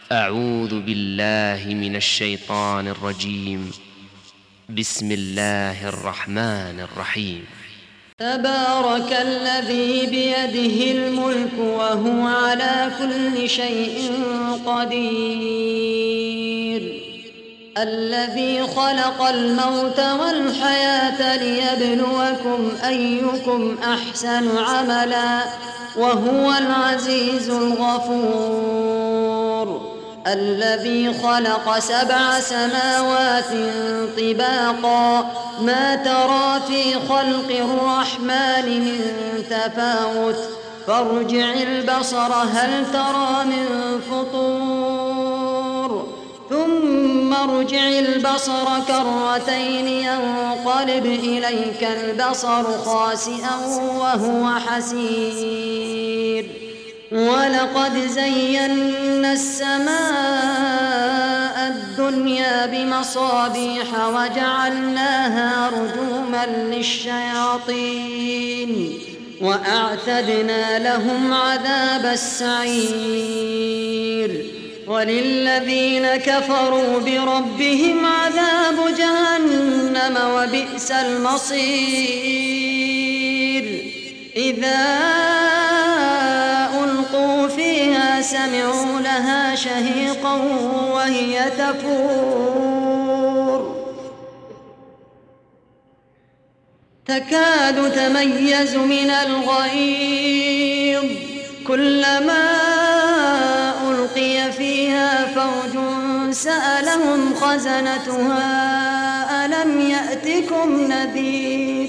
أعوذ بالله من الشيطان الرجيم. بسم الله الرحمن الرحيم. تبارك الذي بيده الملك وهو على كل شيء قدير، الذي خلق الموت والحياة ليبلوكم أيكم أحسن عملا وهو العزيز الغفور، الذي خلق 7 سماوات طباقا ما ترى في خلق الرحمن من تفاوت فارجع البصر هل ترى من فطور ثم ارجع البصر كرتين ينقلب إليك البصر خاسئا وهو حسير، ولقد زينا السماء الدنيا بمصابيح وجعلناها رجوما للشياطين وأعتدنا لهم عذاب السعير، وللذين كفروا بربهم عذاب جهنم وبئس المصير. إذا ألقوا فيها سمعوا لها شهيقا وهي تفور تكاد تميز من الغيظ، كلما ألقي فيها فوج سألهم خزنتها ألم يأتكم نذير.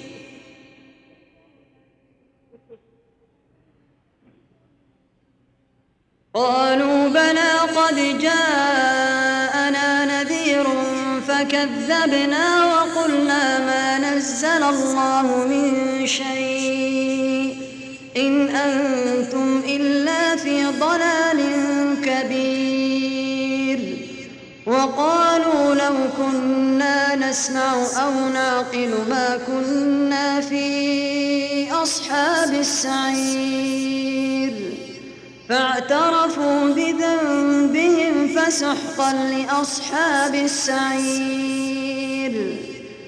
قالوا بلى قد جاءنا نذير فكذبنا وقلنا ما نزل الله من شيء إن أنتم إلا في ضلال كبير. وقالوا لو كنا نسمع أو نعقل ما كنا في أصحاب السعير، فاعترفوا بذنبهم فسحقا لأصحاب السعير.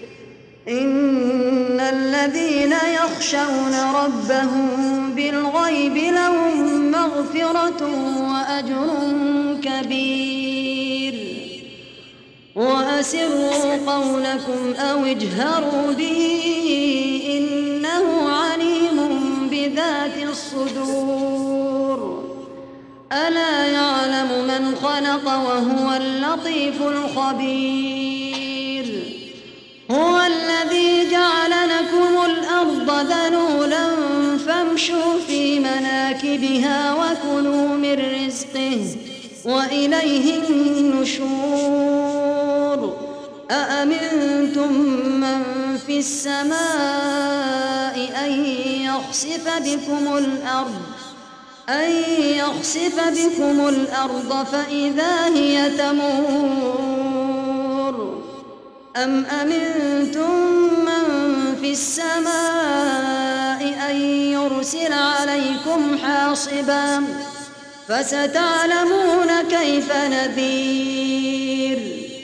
إن الذين يخشون ربهم بالغيب لهم مغفرة وأجر كبير. وأسروا قولكم أو اجهروا به إنه عليم بذات الصدور. ألا يعلم من خلق وهو اللطيف الخبير. هو الذي جعل لكم الأرض ذلولا فامشوا في مناكبها وكلوا من رزقه وإليه النشور. أأمنتم من في السماء أن يخسف بكم الأرض فإذا هي تمور، أم أمنتم من في السماء أن يرسل عليكم حاصبا فستعلمون كيف نذير.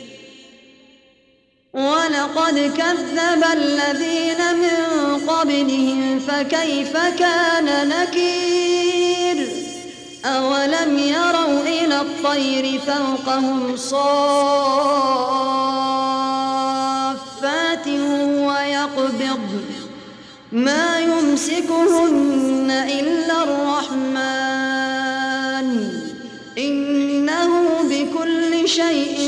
ولقد كذب الذين من قبلهم فكيف كان نكير. أولم يروا إلى الطير فوقهم صافات ويقبضن ما يمسكهن إلا الرحمن إنه بكل شيء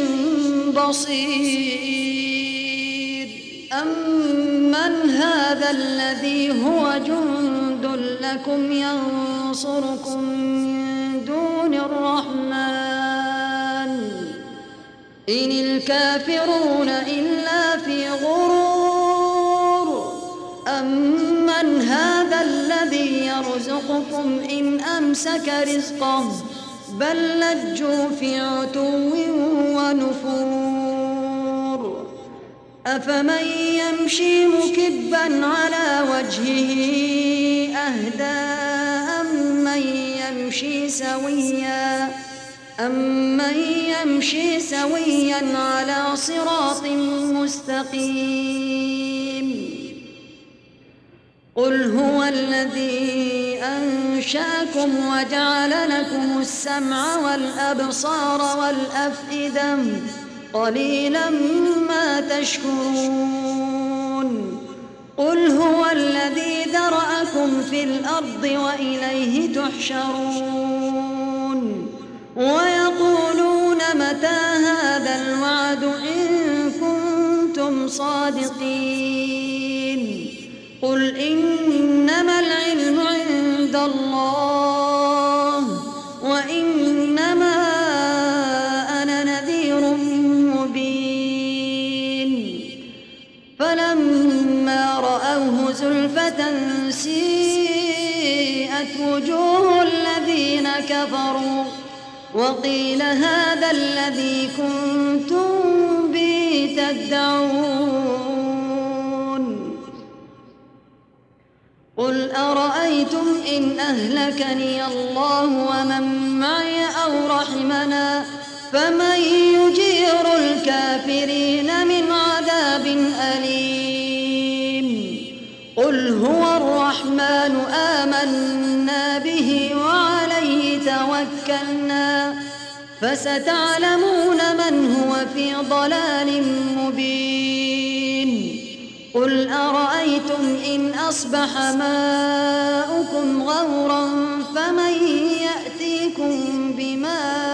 بصير. أمن هذا الذي هو جند لكم ينصركم من دون الرحمن إن الكافرون إلا في غرور. أمن هذا الذي يرزقكم إن أمسك رزقه بل لجوا في عتو ونفور. أفمن يمشي مكبا على وجهه أهدى أمن يمشي سويا أمن يمشي سويا على صراط مستقيم قل هو الذي أنشأكم وجعل لكم السمع والأبصار والأفئدة قليلا ما تشكرون قل هو الذي ذرأكم في الأرض وإليه تحشرون ويقولون متى هذا الوعد إن كنتم صادقين قل إنما العلم عند الله وإنما أنا نذير مبين فلما رأوه زلفة سيئت وجوه الذين كفروا وقيل هذا الذي كنتم به تدعون قل أرأيتم إن أهلكني الله ومن معي أو رحمنا فمن يجير الكافرين من عذاب أليم قل هو الرحمن آمنا به وعليه توكلنا فستعلمون من هو في ضلال مبين قل أرأيتم إن أصبح ماؤكم غورا فمن يأتيكم بماء